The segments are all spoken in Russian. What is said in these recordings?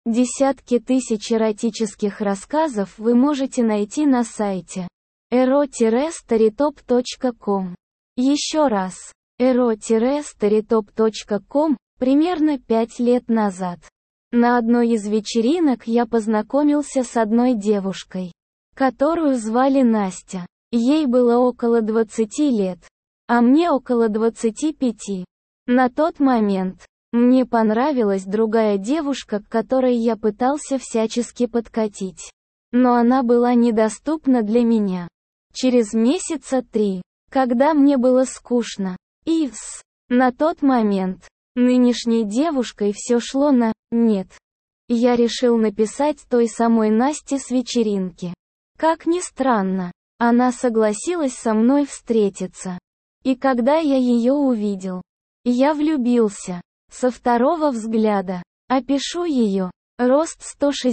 Десятки тысяч эротических рассказов вы можете найти на сайте ero-storytop.com. Еще раз, ero-storytop.com, примерно 5 лет назад. На одной из вечеринок я познакомился с одной девушкой, которую звали Настя. Ей было около 20 лет, а мне около 25. На тот момент мне понравилась другая девушка, к которой я пытался всячески подкатить. Но она была недоступна для меня. Через месяца 3, когда мне было скучно, на тот момент, нынешней девушкой все шло на «нет». Я решил написать той самой Насте с вечеринки. Как ни странно, она согласилась со мной встретиться. И когда я ее увидел, я влюбился. Со второго взгляда. Опишу ее. Рост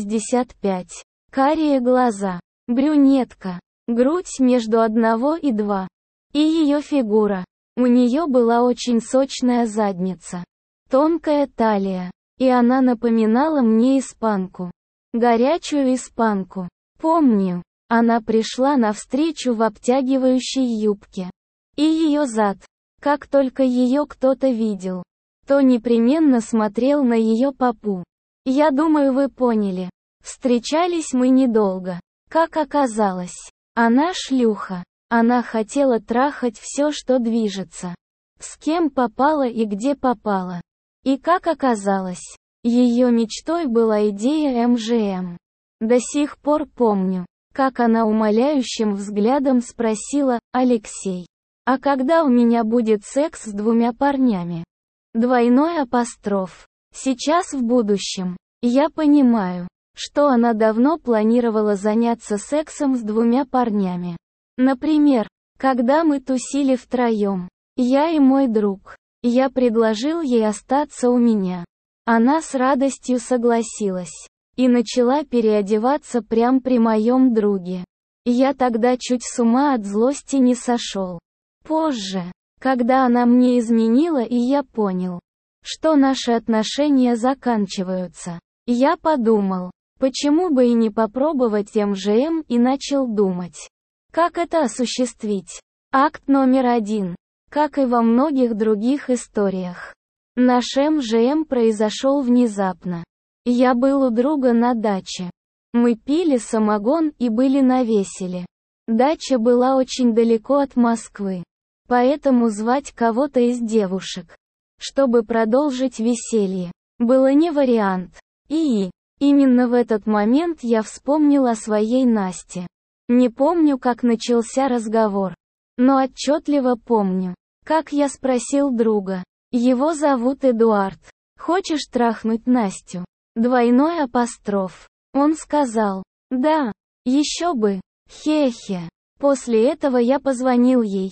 165. Карие глаза. Брюнетка. Грудь между 1 и 2. И ее фигура. У нее была очень сочная задница. Тонкая талия. И она напоминала мне испанку. Горячую испанку. Помню, она пришла навстречу в обтягивающей юбке. И ее зад. Как только ее кто-то видел, то непременно смотрел на ее попу. Я думаю, вы поняли. Встречались мы недолго. Как оказалось, она шлюха. Она хотела трахать все, что движется. С кем попала и где попала. И как оказалось, ее мечтой была идея МЖМ. До сих пор помню, как она умоляющим взглядом спросила: «Алексей, а когда у меня будет секс с 2 парнями?» Двойной апостроф. Сейчас в будущем. Я понимаю, что она давно планировала заняться сексом с 2 парнями. Например, когда мы тусили втроем, я и мой друг, я предложил ей остаться у меня. Она с радостью согласилась. И начала переодеваться прямо при моем друге. Я тогда чуть с ума от злости не сошел. Позже, когда она мне изменила и я понял, что наши отношения заканчиваются, я подумал, почему бы и не попробовать МЖМ, и начал думать, как это осуществить. Акт номер 1. Как и во многих других историях, наш МЖМ произошел внезапно. Я был у друга на даче. Мы пили самогон и были на веселе. Дача была очень далеко от Москвы. Поэтому звать кого-то из девушек, чтобы продолжить веселье, было не вариант. И именно в этот момент я вспомнил о своей Насте. Не помню, как начался разговор, но отчетливо помню, как я спросил друга. Его зовут Эдуард. «Хочешь трахнуть Настю?» Двойной апостроф. Он сказал: «Да, еще бы. Хе-хе». После этого я позвонил ей.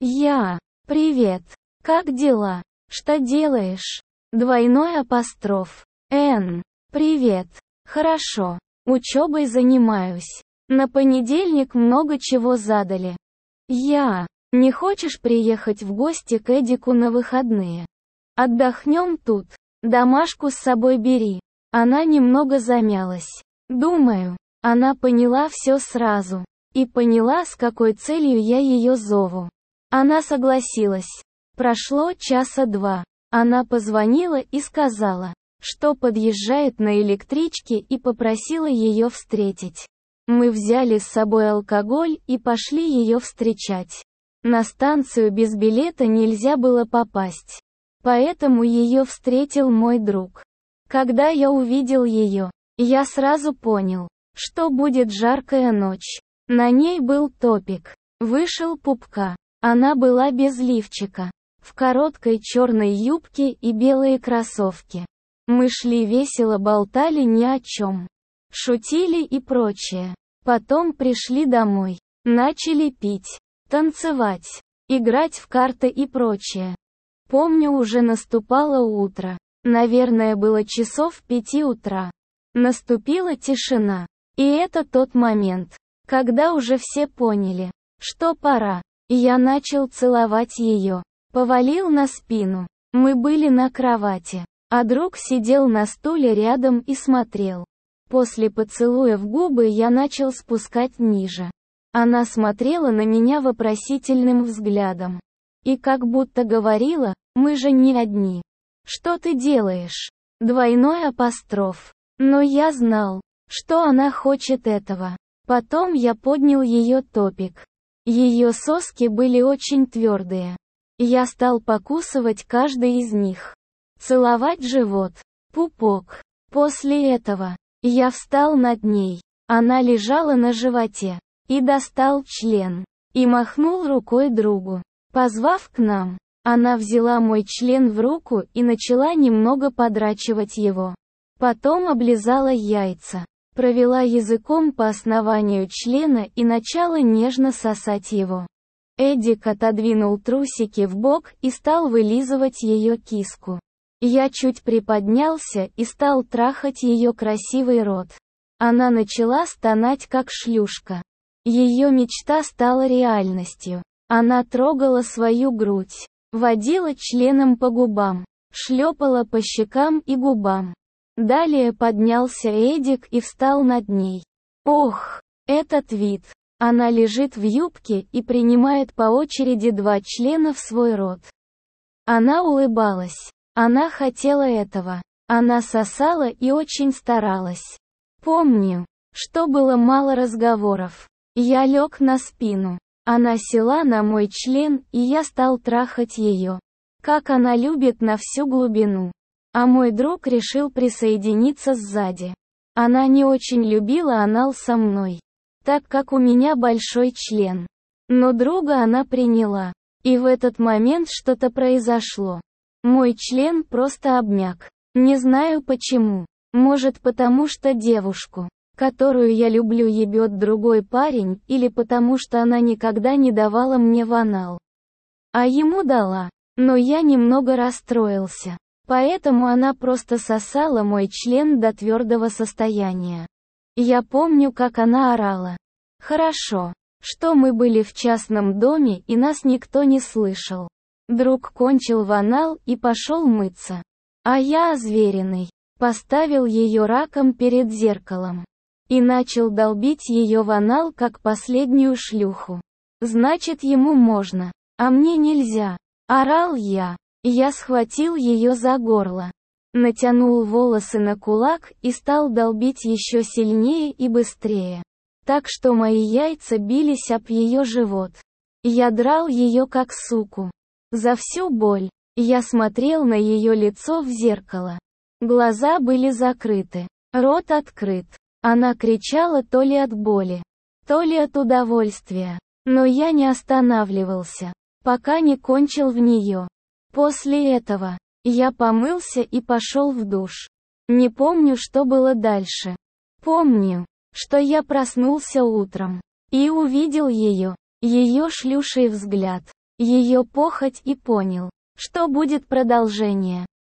«Привет. Как дела? Что делаешь?» Двойной апостроф. «Привет. Хорошо. Учебой занимаюсь. На понедельник много чего задали. Не хочешь приехать в гости к Эдику на выходные? Отдохнем тут. Домашку с собой бери». Она немного замялась. Думаю, она поняла все сразу. И поняла, с какой целью я ее зову. Она согласилась. Прошло часа 2. Она позвонила и сказала, что подъезжает на электричке, и попросила ее встретить. Мы взяли с собой алкоголь и пошли ее встречать. На станцию без билета нельзя было попасть. Поэтому ее встретил мой друг. Когда я увидел ее, я сразу понял, что будет жаркая ночь. На ней был топик. Вышел пупка. Она была без лифчика. В короткой черной юбке и белые кроссовки. Мы шли весело, болтали ни о чем. Шутили и прочее. Потом пришли домой. Начали пить, танцевать, играть в карты и прочее. Помню, уже наступало утро. Наверное, было часов 5 утра. Наступила тишина. И это тот момент, когда уже все поняли, что пора. Я начал целовать ее. Повалил на спину. Мы были на кровати. А друг сидел на стуле рядом и смотрел. После поцелуя в губы я начал спускать ниже. Она смотрела на меня вопросительным взглядом. И как будто говорила: «Мы же не одни. Что ты делаешь?» Двойной апостроф. Но я знал, что она хочет этого. Потом я поднял ее топик. Ее соски были очень твердые. Я стал покусывать каждый из них. Целовать живот, пупок. После этого я встал над ней. Она лежала на животе. И достал член. И махнул рукой другу, позвав к нам. Она взяла мой член в руку и начала немного подрачивать его. Потом облизала яйца, провела языком по основанию члена и начала нежно сосать его. Эдик отодвинул трусики вбок и стал вылизывать ее киску. Я чуть приподнялся и стал трахать ее красивый рот. Она начала стонать как шлюшка. Ее мечта стала реальностью. Она трогала свою грудь, водила членом по губам, шлепала по щекам и губам. Далее поднялся Эдик и встал над ней. Ох, этот вид! Она лежит в юбке и принимает по очереди 2 члена в свой рот. Она улыбалась. Она хотела этого. Она сосала и очень старалась. Помню, что было мало разговоров. Я лег на спину. Она села на мой член, и я стал трахать ее. Как она любит на всю глубину. А мой друг решил присоединиться сзади. Она не очень любила анал со мной, так как у меня большой член. Но друга она приняла. И в этот момент что-то произошло. Мой член просто обмяк. Не знаю почему. Может потому что девушку, которую я люблю, ебет другой парень, или потому что она никогда не давала мне в анал. А ему дала. Но я немного расстроился. Поэтому она просто сосала мой член до твердого состояния. Я помню, как она орала. Хорошо, что мы были в частном доме и нас никто не слышал. Друг кончил в анал и пошел мыться. А я, озверенный, поставил ее раком перед зеркалом. И начал долбить ее в анал как последнюю шлюху. Значит, ему можно, а мне нельзя. Орал я. Я схватил ее за горло. Натянул волосы на кулак и стал долбить еще сильнее и быстрее. Так что мои яйца бились об ее живот. Я драл ее как суку. За всю боль. Я смотрел на ее лицо в зеркало. Глаза были закрыты. Рот открыт. Она кричала то ли от боли, то ли от удовольствия. Но я не останавливался, пока не кончил в нее. После этого я помылся и пошел в душ. Не помню, что было дальше. Помню, что я проснулся утром и увидел ее шлюший взгляд, ее похоть и понял, что будет продолжение.